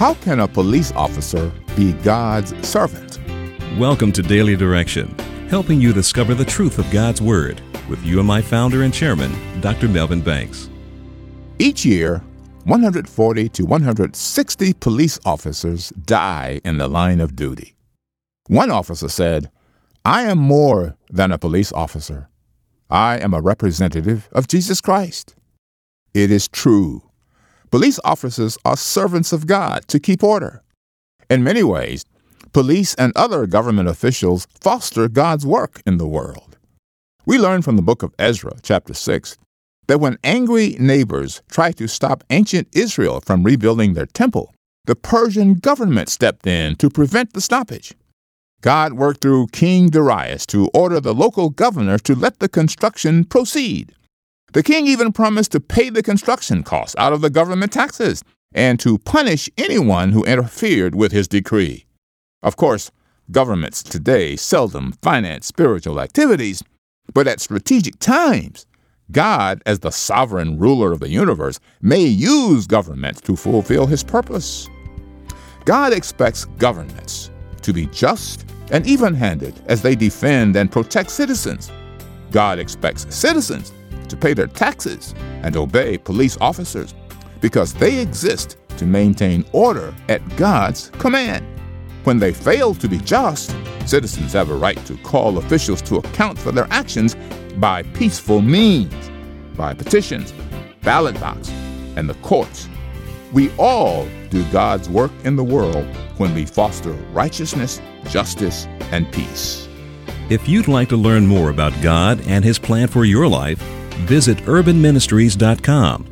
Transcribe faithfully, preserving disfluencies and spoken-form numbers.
How can a police officer be God's servant? Welcome to Daily Direction, helping you discover the truth of God's Word with U M I founder and chairman, Doctor Melvin Banks. Each year, one hundred forty to one hundred sixty police officers die in the line of duty. One officer said, "I am more than a police officer. I am a representative of Jesus Christ." It is true. Police officers are servants of God to keep order. In many ways, police and other government officials foster God's work in the world. We learn from the book of Ezra, chapter six, that when angry neighbors tried to stop ancient Israel from rebuilding their temple, the Persian government stepped in to prevent the stoppage. God worked through King Darius to order the local governor to let the construction proceed. The king even promised to pay the construction costs out of the government taxes and to punish anyone who interfered with his decree. Of course, governments today seldom finance spiritual activities, but at strategic times, God, as the sovereign ruler of the universe, may use governments to fulfill his purpose. God expects governments to be just and even-handed as they defend and protect citizens. God expects citizens to pay their taxes and obey police officers because they exist to maintain order at God's command. When they fail to be just, citizens have a right to call officials to account for their actions by peaceful means, by petitions, ballot box, and the courts. We all do God's work in the world when we foster righteousness, justice, and peace. If you'd like to learn more about God and His plan for your life, visit urban ministries dot com